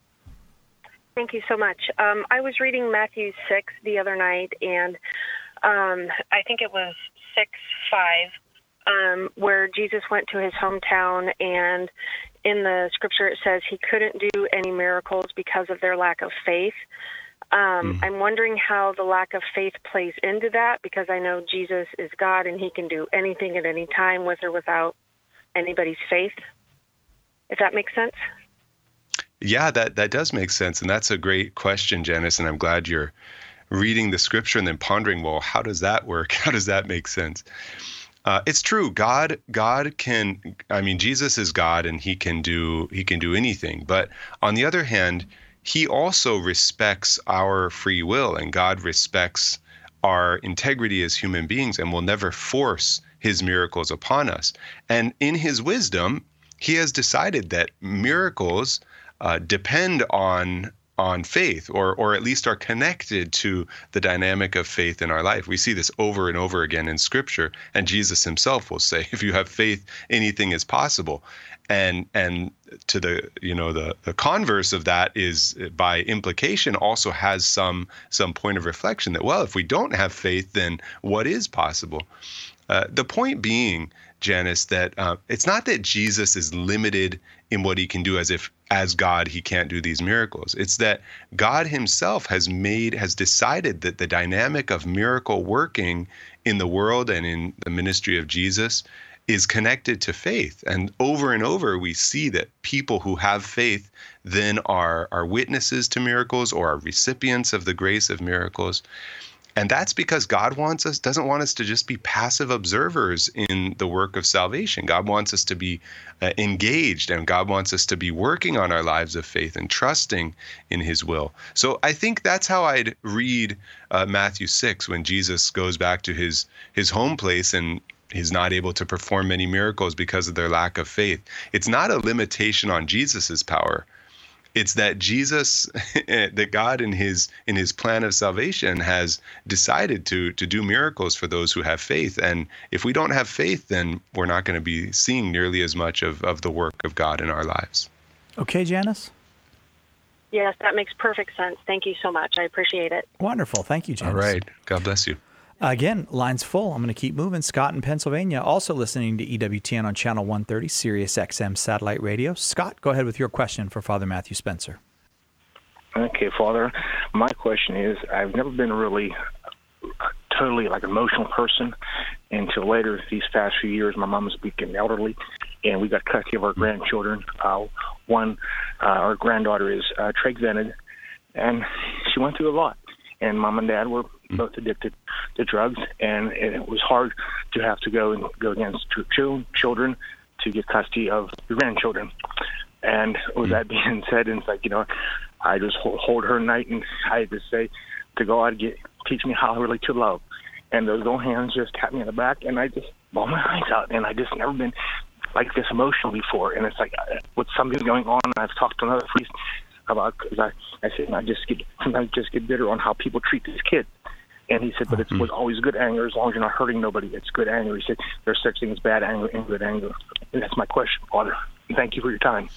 P: Thank you so much. Um, I was reading Matthew six the other night, and um, I think it was six five. Um, where Jesus went to his hometown, and in the scripture it says he couldn't do any miracles because of their lack of faith. Um, mm. I'm wondering how the lack of faith plays into that, because I know Jesus is God and he can do anything at any time with or without anybody's faith, if that makes sense.
B: Yeah, that, that does make sense. And that's a great question, Janice, and I'm glad you're reading the scripture and then pondering, well, how does that work? How does that make sense? Uh, it's true. God, God can. I mean, Jesus is God, and he can do he can do anything. But on the other hand, he also respects our free will, and God respects our integrity as human beings, and will never force his miracles upon us. And in his wisdom, he has decided that miracles uh, depend on. on faith, or or at least are connected to the dynamic of faith in our life. We see this over and over again in Scripture, and Jesus himself will say, if you have faith, anything is possible. And and to the you know the the converse of that is, by implication, also has some some point of reflection that, well, if we don't have faith, then what is possible? Uh, the point being, Janice, that uh, it's not that Jesus is limited in what he can do, as if as God he can't do these miracles. It's that God himself has made, has decided that the dynamic of miracle working in the world and in the ministry of Jesus is connected to faith. And over and over, we see that people who have faith then are, are witnesses to miracles or are recipients of the grace of miracles. And that's because God wants us, doesn't want us to just be passive observers in the work of salvation. God wants us to be uh, engaged, and God wants us to be working on our lives of faith and trusting in his will. So I think that's how I'd read uh, Matthew six, when Jesus goes back to his, his home place and he's not able to perform many miracles because of their lack of faith. It's not a limitation on Jesus's power. It's that Jesus, that God in his in his plan of salvation has decided to to do miracles for those who have faith. And if we don't have faith, then we're not going to be seeing nearly as much of, of the work of God in our lives.
A: Okay, Janice?
P: Yes, that makes perfect sense. Thank you so much. I appreciate it.
A: Wonderful. Thank you, Janice.
B: All right. God bless you.
A: Again, line's full. I'm going to keep moving. Scott in Pennsylvania, also listening to E W T N on Channel one thirty, Sirius X M Satellite Radio. Scott, go ahead with your question for Father Matthew Spencer.
Q: Okay, Father. My question is, I've never been really totally like an emotional person until later these past few years. My mom was becoming elderly, and we got custody of our grandchildren. Uh, one, uh, our granddaughter is uh, trach vented, and she went through a lot. And Mom and Dad were both addicted to drugs, and it was hard to have to go and go against children to get custody of your grandchildren. And with that being said, it's like, you know, I just hold her at night, and I just say to God, get, teach me how really to love. And those little hands just tap me on the back, and I just bawl my eyes out. And I just never been like this emotional before. And it's like, with something going on, I've talked to another priest about, because I, I said, I just get sometimes just get bitter on how people treat these kids. And he said, but it was always good anger as long as you're not hurting nobody. It's good anger. He said, there's such thing as bad anger and good anger. And that's my question, Father. Thank you for your time.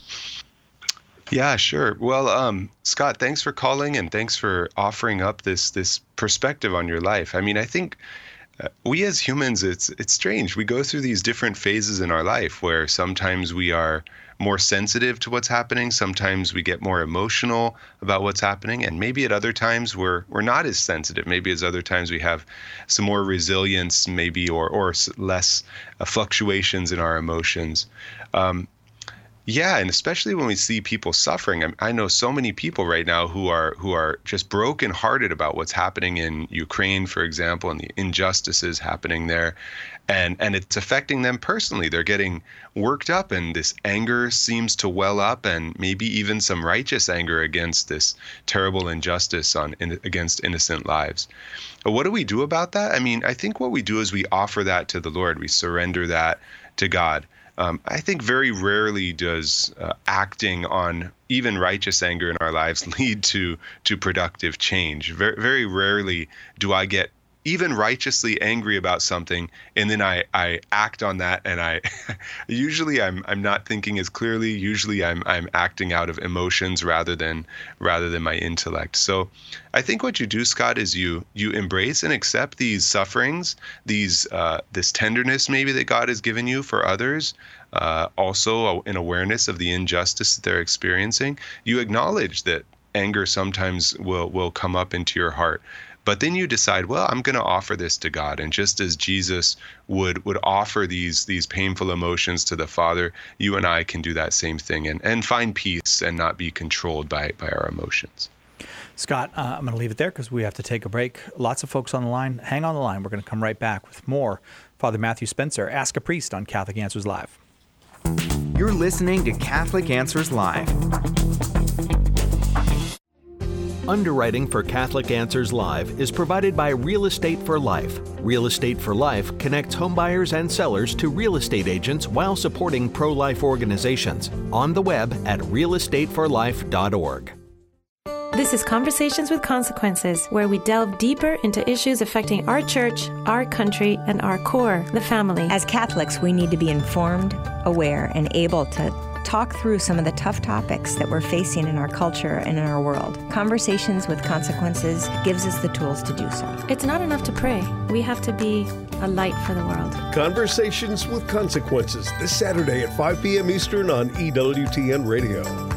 B: Yeah, sure. Well, um, Scott, thanks for calling, and thanks for offering up this this perspective on your life. I mean, I think uh, we as humans, it's it's strange. We go through these different phases in our life where sometimes we are more sensitive to what's happening. Sometimes we get more emotional about what's happening. And maybe at other times we're we're not as sensitive. Maybe at other times we have some more resilience, maybe, or, or less uh, fluctuations in our emotions. Um, Yeah, and especially when we see people suffering. I, I know so many people right now who are who are just brokenhearted about what's happening in Ukraine, for example, and the injustices happening there. And and it's affecting them personally. They're getting worked up, and this anger seems to well up, and maybe even some righteous anger against this terrible injustice on in, against innocent lives. But what do we do about that? I mean, I think what we do is we offer that to the Lord. We surrender that to God. Um, I think very rarely does uh, acting on even righteous anger in our lives lead to to productive change. Very, very rarely do I get even righteously angry about something, and then I, I act on that, and I usually I'm I'm not thinking as clearly. Usually I'm I'm acting out of emotions rather than rather than my intellect. So I think what you do, Scott, is you you embrace and accept these sufferings, these uh, this tenderness maybe that God has given you for others. Uh, also an awareness of the injustice that they're experiencing. You acknowledge that anger sometimes will will come up into your heart. But then you decide, well, I'm going to offer this to God. And just as Jesus would would offer these these painful emotions to the Father, you and I can do that same thing and, and find peace and not be controlled by, by our emotions.
A: Scott, uh, I'm going to leave it there because we have to take a break. Lots of folks on the line. Hang on the line. We're going to come right back with more Father Matthew Spencer, Ask a Priest on Catholic Answers Live.
E: You're listening to Catholic Answers Live.
R: Underwriting for Catholic Answers Live is provided by Real Estate for Life. Real Estate for Life connects homebuyers and sellers to real estate agents while supporting pro-life organizations. On the web at real estate for life dot org.
S: This is Conversations with Consequences, where we delve deeper into issues affecting our church, our country, and our core, the family.
T: As Catholics, we need to be informed, aware, and able to talk through some of the tough topics that we're facing in our culture and in our world. Conversations with Consequences gives us the tools to do so.
S: It's not enough to pray. We have to be a light for the world.
U: Conversations with Consequences, this Saturday at five p.m. Eastern on E W T N Radio.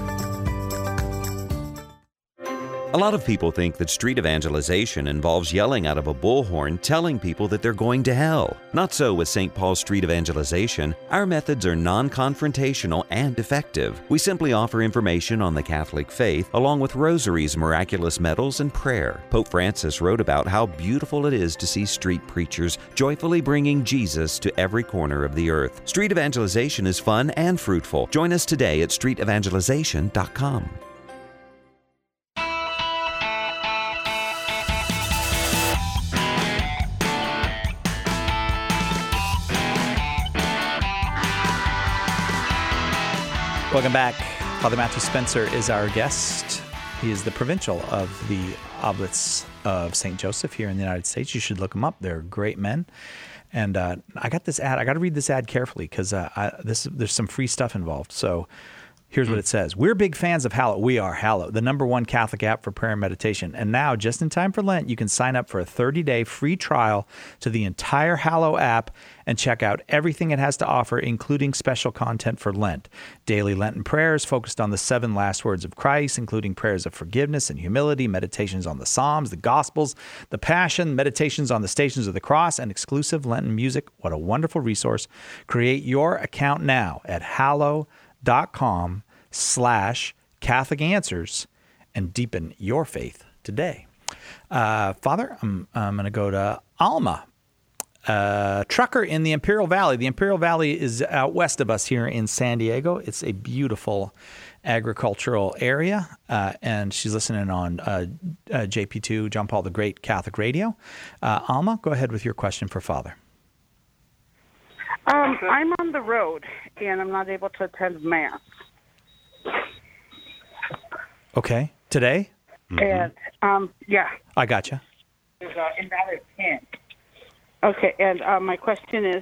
V: A lot of people think that street evangelization involves yelling out of a bullhorn telling people that they're going to hell. Not so with Saint Paul's Street Evangelization. Our methods are non-confrontational and effective. We simply offer information on the Catholic faith along with rosaries, miraculous medals, and prayer. Pope Francis wrote about how beautiful it is to see street preachers joyfully bringing Jesus to every corner of the earth. Street evangelization is fun and fruitful. Join us today at street evangelization dot com.
A: Welcome back. Father Matthew Spencer is our guest. He is the provincial of the Oblates of Saint Joseph here in the United States. You should look them up. They're great men. And uh, I got this ad. I got to read this ad carefully because uh, I, this there's some free stuff involved. So here's what it says. We're big fans of Hallow. We are Hallow, the number one Catholic app for prayer and meditation. And now, just in time for Lent, you can sign up for a thirty-day free trial to the entire Hallow app and check out everything it has to offer, including special content for Lent. Daily Lenten prayers focused on the seven last words of Christ, including prayers of forgiveness and humility, meditations on the Psalms, the Gospels, the Passion, meditations on the Stations of the Cross, and exclusive Lenten music. What a wonderful resource. Create your account now at hallow.com slash Catholic Answers and deepen your faith today. Uh, Father, I'm, I'm going to go to Alma. Uh, trucker in the Imperial Valley. The Imperial Valley is out west of us here in San Diego. It's a beautiful agricultural area, uh, and she's listening on uh, uh, J P two, John Paul the Great Catholic Radio. Uh, Alma, go ahead with your question for Father.
W: Um, I'm on the road, and I'm not able to attend Mass.
A: Okay. Today?
W: Mm-hmm. And, um, yeah.
A: I gotcha.
W: There's a invalid pin. Okay, and uh, my question is,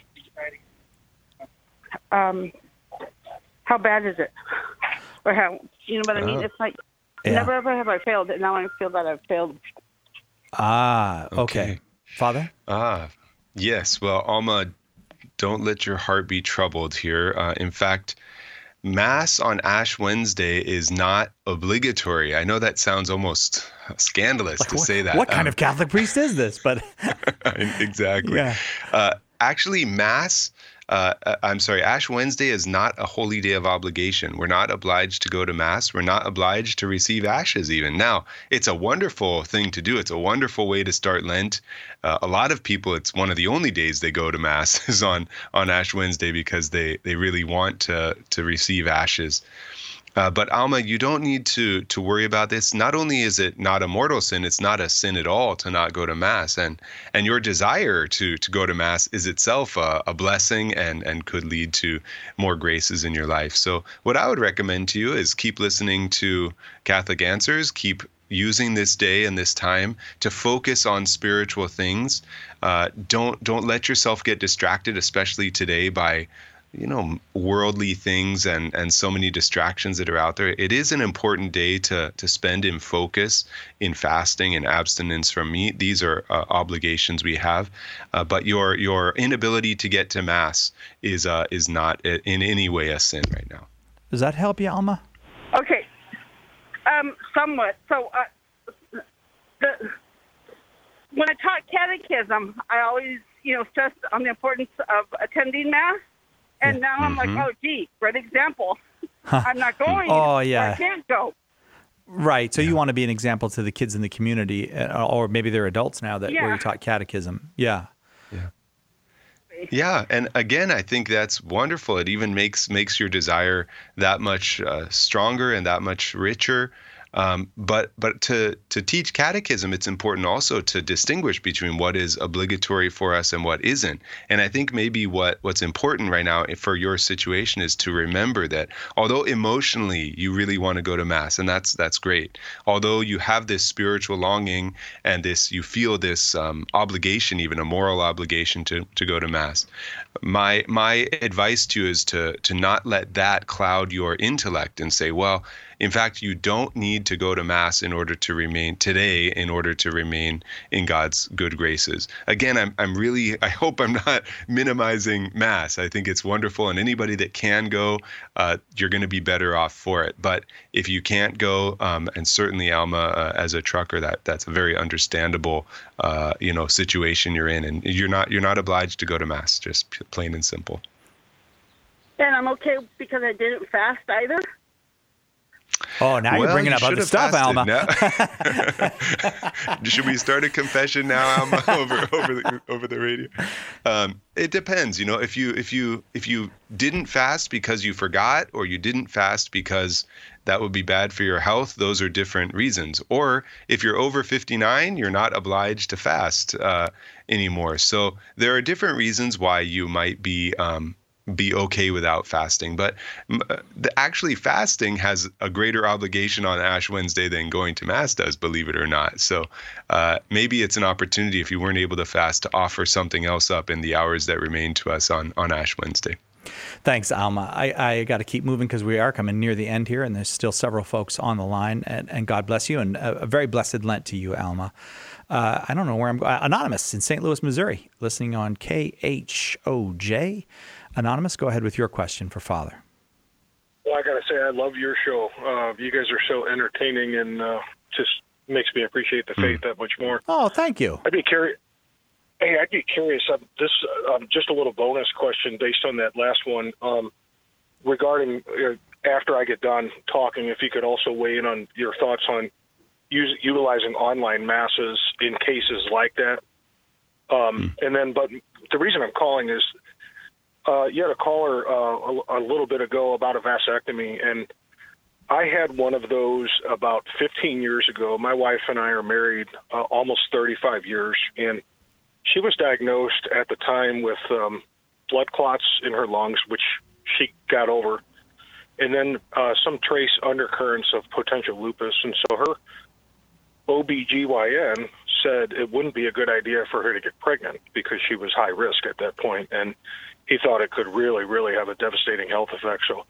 W: um, how bad is it? Or how, you know what I mean?
A: Oh.
W: It's like,
A: Yeah.
W: never ever have I failed, and now I feel that I've failed.
A: Ah, okay. Father?
B: Ah, yes. Well, Alma, don't let your heart be troubled here. Uh, in fact, Mass on Ash Wednesday is not obligatory. I know that sounds almost scandalous
A: Like,
B: to
A: what,
B: say that.
A: What kind
B: Um,
A: of Catholic priest is this? But
B: exactly.
A: Yeah.
B: Uh, actually, Mass, uh, I'm sorry, Ash Wednesday is not a holy day of obligation. We're not obliged to go to Mass. We're not obliged to receive ashes even. Now, it's a wonderful thing to do. It's a wonderful way to start Lent. Uh, a lot of people, it's one of the only days they go to Mass is on, on Ash Wednesday because they, they really want to, to receive ashes. Uh, but Alma, you don't need to to worry about this. Not only is it not a mortal sin, it's not a sin at all to not go to Mass. And and your desire to to go to Mass is itself a, a blessing and, and could lead to more graces in your life. So what I would recommend to you is keep listening to Catholic Answers, keep using this day and this time to focus on spiritual things. Uh, don't don't let yourself get distracted, especially today, by you know, worldly things and, and so many distractions that are out there. It is an important day to to spend in focus, in fasting and abstinence from meat. These are uh, obligations we have. Uh, but your your inability to get to Mass is uh, is not in any way a sin right now.
A: Does that help you, Alma?
W: Okay, um, somewhat. So, uh, the when I taught catechism, I always, you know, stressed on the importance of attending Mass. And now I'm
A: Mm-hmm.
W: like, oh, gee, great example. I'm not going.
A: Oh, yeah.
W: I can't go.
A: Right. So you want to be an example to the kids in the community, uh, or maybe they're adults now that where
W: Yeah.
A: you taught catechism. Yeah.
B: Yeah, and again, I think that's wonderful. It even makes makes your desire that much uh, stronger and that much richer. Um, but but to to teach catechism, it's important also to distinguish between what is obligatory for us and what isn't. And I think maybe what what's important right now for your situation is to remember that although emotionally you really want to go to Mass, and that's that's great, although you have this spiritual longing and this you feel this um, obligation, even a moral obligation to to go to Mass, my my advice to you is to to not let that cloud your intellect and say, well, in fact, you don't need to go to Mass in order to remain today, in order to remain in God's good graces. Again, I'm I'm really, I hope I'm not minimizing Mass. I think it's wonderful, and anybody that can go, uh, you're going to be better off for it. But if you can't go, um, and certainly Alma, uh, as a trucker, that that's a very understandable, uh, you know, situation you're in, and you're not you're not obliged to go to Mass, just plain and simple.
W: And I'm okay because I didn't fast either.
A: Oh, now
B: well,
A: you're bringing
B: you
A: up other stuff,
B: fasted.
A: Alma.
B: Now, should we start a confession now, Alma, over over the, over the radio? Um, it depends. You know, if you if you if you didn't fast because you forgot, or you didn't fast because that would be bad for your health, those are different reasons. Or if you're over fifty-nine, you're not obliged to fast uh, anymore. So there are different reasons why you might be um, be okay without fasting. But the, actually fasting has a greater obligation on Ash Wednesday than going to Mass does, believe it or not. So uh, maybe it's an opportunity, if you weren't able to fast, to offer something else up in the hours that remain to us on, on Ash Wednesday.
A: Thanks, Alma. I, I got to keep moving because we are coming near the end here, and there's still several folks on the line. And, and God bless you, and a, a very blessed Lent to you, Alma. Uh, I don't know where I'm going. Anonymous in Saint Louis, Missouri, listening on K H O J. Anonymous, go ahead with your question for Father.
C: Well, I got to say, I love your show. Uh, you guys are so entertaining, and uh, just makes me appreciate the faith mm. that much more.
A: Oh, thank you.
C: I'd be curious. Hey, I'd be curious. Um, this um, just a little bonus question based on that last one um, regarding uh, after I get done talking. If you could also weigh in on your thoughts on use, utilizing online masses in cases like that. Um, mm. And then, but the reason I'm calling is. Uh, you had a caller uh, a, a little bit ago about a vasectomy, and I had one of those about fifteen years ago. My wife and I are married uh, almost thirty-five years, and she was diagnosed at the time with um, blood clots in her lungs, which she got over, and then uh, some trace undercurrents of potential lupus. And so her O B G Y N said it wouldn't be a good idea for her to get pregnant because she was high risk at that point, and he thought it could really, really have a devastating health effect. So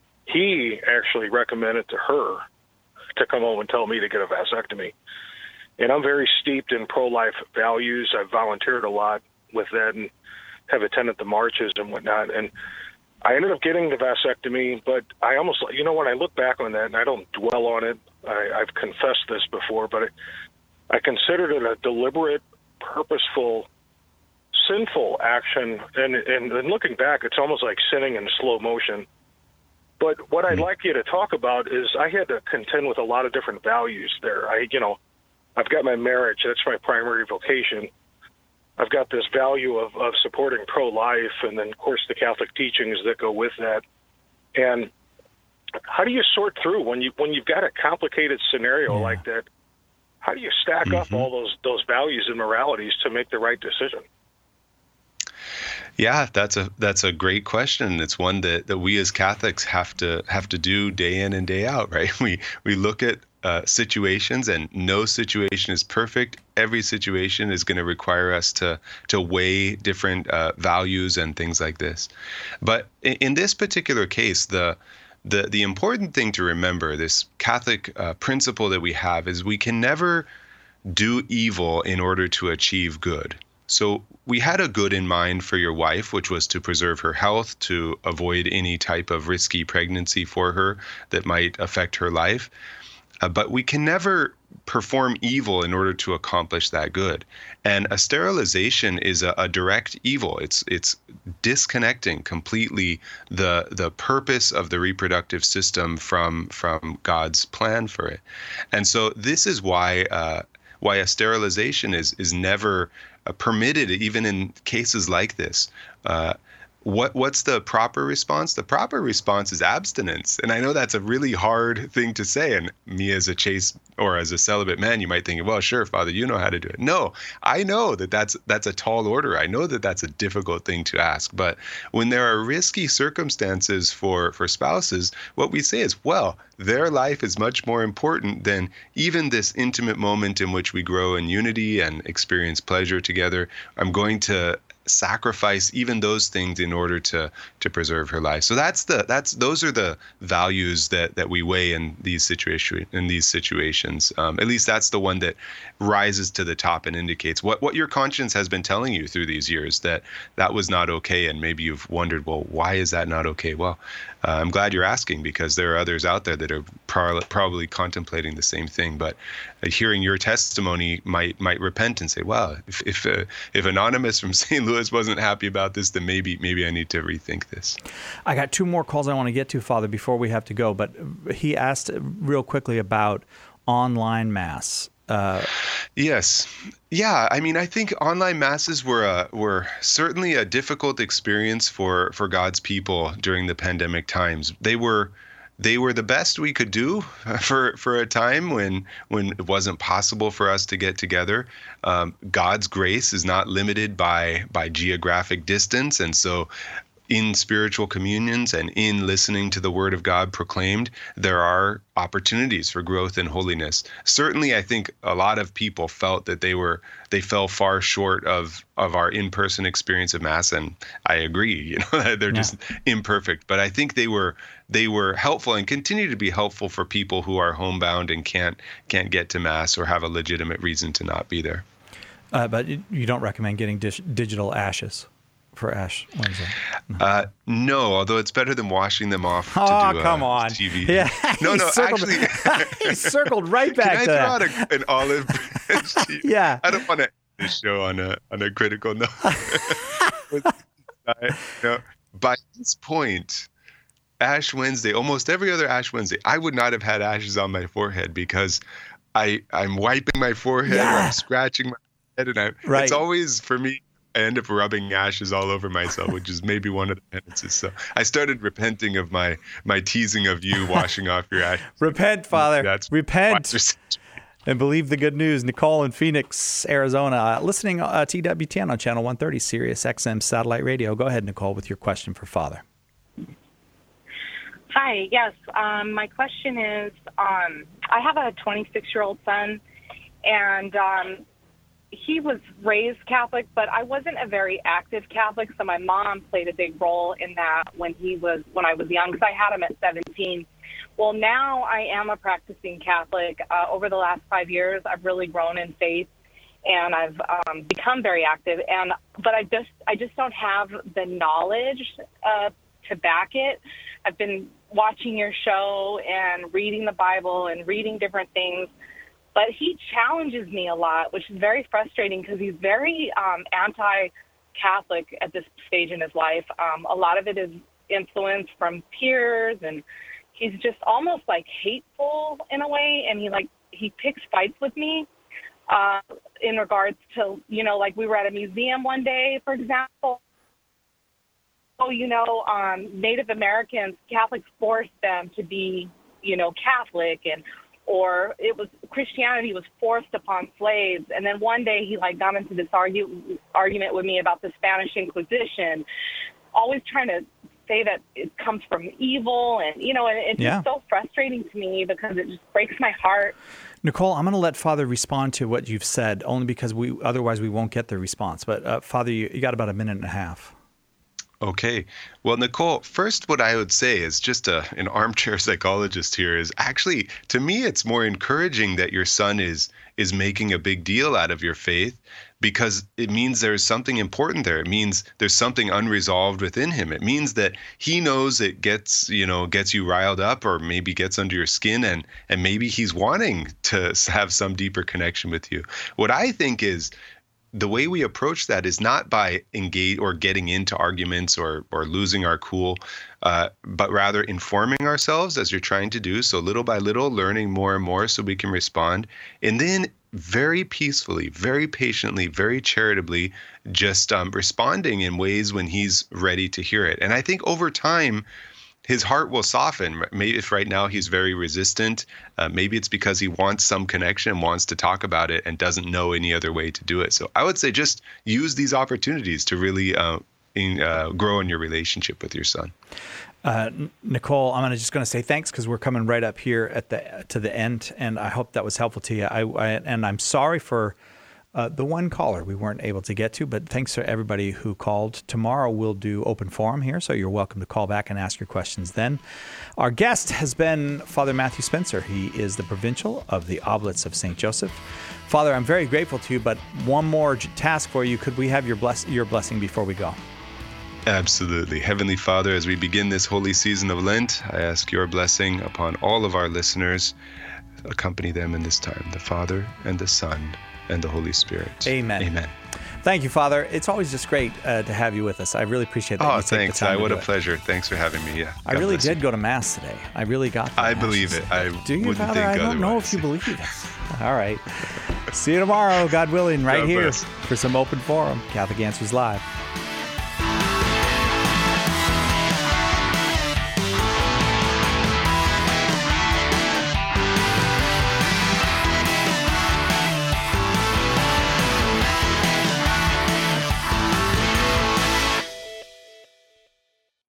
C: he actually recommended to her to come home and tell me to get a vasectomy. And I'm very steeped in pro-life values. I've volunteered a lot with that and have attended the marches and whatnot. And I ended up getting the vasectomy, but I almost, you know, when I look back on that, and I don't dwell on it, I, I've confessed this before, but I, I considered it a deliberate, purposeful, sinful action, and, and and looking back, it's almost like sinning in slow motion. But what I'd like you to talk about is I had to contend with a lot of different values there. I, you know, I've got my marriage, that's my primary vocation. I've got this value of, of supporting pro-life, and then, of course, the Catholic teachings that go with that. And how do you sort through when you when you've got a complicated scenario yeah. like that? How do you stack mm-hmm. up all those those values and moralities to make the right decision?
B: Yeah, that's a that's a great question. It's one that, that we as Catholics have to have to do day in and day out, right? We we look at uh, situations, and no situation is perfect. Every situation is going to require us to to weigh different uh, values and things like this. But in, in this particular case, the the the important thing to remember, this Catholic uh, principle that we have, is we can never do evil in order to achieve good. So we had a good in mind for your wife, which was to preserve her health, to avoid any type of risky pregnancy for her that might affect her life. Uh, but we can never perform evil in order to accomplish that good. And a sterilization is a, a direct evil. It's it's disconnecting completely the the purpose of the reproductive system from from God's plan for it. And so this is why uh, why a sterilization is is never Uh, permitted, even in cases like this. Uh, what what's the proper response? The proper response is abstinence. And I know that's a really hard thing to say. And me as a chaste or as a celibate man, you might think, well, sure, Father, you know how to do it. No, I know that that's that's a tall order. I know that that's a difficult thing to ask. But when there are risky circumstances for for spouses, what we say is, well, their life is much more important than even this intimate moment in which we grow in unity and experience pleasure together. I'm going to sacrifice even those things in order to to preserve her life. So that's the that's those are the values that that we weigh in these situation in these situations. Um, at least that's the one that rises to the top and indicates what what your conscience has been telling you through these years, that that was not okay. And maybe you've wondered, well, why is that not okay? Well, uh, I'm glad you're asking, because there are others out there that are pro- probably contemplating the same thing. But uh, hearing your testimony might might repent and say, wow, if if, uh, if Anonymous from Saint Louis wasn't happy about this, then maybe maybe I need to rethink this.
A: I got two more calls I want to get to, Father, before we have to go. But he asked real quickly about online mass. Uh,
B: yes. Yeah. I mean, I think online masses were a, were certainly a difficult experience for, for God's people during the pandemic times. They were They were the best we could do for for a time when when it wasn't possible for us to get together. Um, God's grace is not limited by by geographic distance, and so in spiritual communions and in listening to the Word of God proclaimed, there are opportunities for growth and holiness. Certainly, I think a lot of people felt that they were they fell far short of of our in-person experience of Mass, and I agree. You know, they're yeah. just imperfect, but I think they were they were helpful and continue to be helpful for people who are homebound and can't can't get to Mass or have a legitimate reason to not be there.
A: Uh, but you don't recommend getting dis- digital ashes for Ash Wednesday?
B: No. Uh, no, although it's better than washing them off.
A: Oh,
B: to do,
A: come
B: uh,
A: on!
B: T V.
A: Yeah,
B: no, no,
A: circled,
B: actually,
A: he circled right back
B: Can
A: to
B: I
A: that.
B: throw out a, an olive branch?
A: Yeah,
B: I don't want to end this show on a on a critical note. you know, by this point, Ash Wednesday, almost every other Ash Wednesday, I would not have had ashes on my forehead because I I'm wiping my forehead, yeah. or I'm scratching my head, and I
A: right.
B: it's always for me. I end up rubbing ashes all over myself, which is maybe one of the penances. So I started repenting of my my teasing of you washing off your ashes.
A: Repent, Father.
B: That's
A: Repent. And believe the good news. Nicole in Phoenix, Arizona, uh, listening uh, T W T N on Channel one thirty, Sirius X M Satellite Radio. Go ahead, Nicole, with your question for Father.
F: Hi, yes. Um, my question is, um, I have a twenty-six-year-old son, and um, he was raised Catholic, but I wasn't a very active Catholic, so my mom played a big role in that when he was when I was young, because I had him at seventeen. Well, now I am a practicing Catholic. Uh, over the last five years, I've really grown in faith, and I've um, become very active. And but I just I just don't have the knowledge uh, to back it. I've been watching your show and reading the Bible and reading different things. But he challenges me a lot, which is very frustrating because he's very um, anti-Catholic at this stage in his life. Um, a lot of it is influence from peers, and he's just almost like hateful in a way. And he like he picks fights with me uh, in regards to, you know, like we were at a museum one day, for example. Oh, you know, um, Native Americans, Catholics forced them to be, you know, Catholic, and or it was Christianity was forced upon slaves. And then one day he like got into this argue, argument with me about the Spanish Inquisition, always trying to say that it comes from evil. And, you know, and it's
A: yeah.
F: just so frustrating to me because it just breaks my heart.
A: Nicole, I'm going to let Father respond to what you've said, only because we otherwise we won't get the response. But uh, Father, you, you got about a minute and a half.
B: Okay. Well, Nicole, first, what I would say is just a, an armchair psychologist here is actually, to me, it's more encouraging that your son is is making a big deal out of your faith, because it means there's something important there. It means there's something unresolved within him. It means that he knows it gets, you know, gets you riled up, or maybe gets under your skin, and and maybe he's wanting to have some deeper connection with you. What I think is, the way we approach that is not by engage or getting into arguments or or losing our cool, uh, but rather informing ourselves as you're trying to do. So little by little, learning more and more so we can respond. And then very peacefully, very patiently, very charitably, just um, responding in ways when he's ready to hear it. And I think over time, his heart will soften. Maybe if right now he's very resistant, uh, maybe it's because he wants some connection and wants to talk about it and doesn't know any other way to do it. So I would say just use these opportunities to really uh, in, uh, grow in your relationship with your son.
A: Uh, Nicole, I'm gonna just going to say thanks because we're coming right up here at the to the end, and I hope that was helpful to you. I, I and I'm sorry for Uh, the one caller we weren't able to get to, but thanks to everybody who called. Tomorrow we'll do open forum here, so you're welcome to call back and ask your questions then. Our guest has been Father Matthew Spencer. He is the provincial of the Oblates of Saint Joseph. Father, I'm very grateful to you, but one more task for you. Could we have your bless your blessing before we go?
B: Absolutely. Heavenly Father, as we begin this holy season of Lent, I ask your blessing upon all of our listeners. Accompany them in this time, the Father and the Son and the Holy Spirit.
A: Amen.
B: Amen.
A: Thank you, Father. It's always just great uh, to have you with us. I really appreciate that.
B: Oh,
A: you take
B: thanks.
A: the time
B: I,
A: to
B: what
A: do
B: a
A: it.
B: pleasure. Thanks for having me. Yeah.
A: I
B: God
A: really
B: bless
A: did
B: you.
A: go to Mass today. I really got to
B: I
A: Mass.
B: believe it. I
A: Do you,
B: wouldn't
A: Father?
B: think
A: I don't
B: otherwise.
A: know if you believe it. All right. See you tomorrow, God willing, right
B: God
A: here
B: bless.
A: for some open forum. Catholic Answers Live.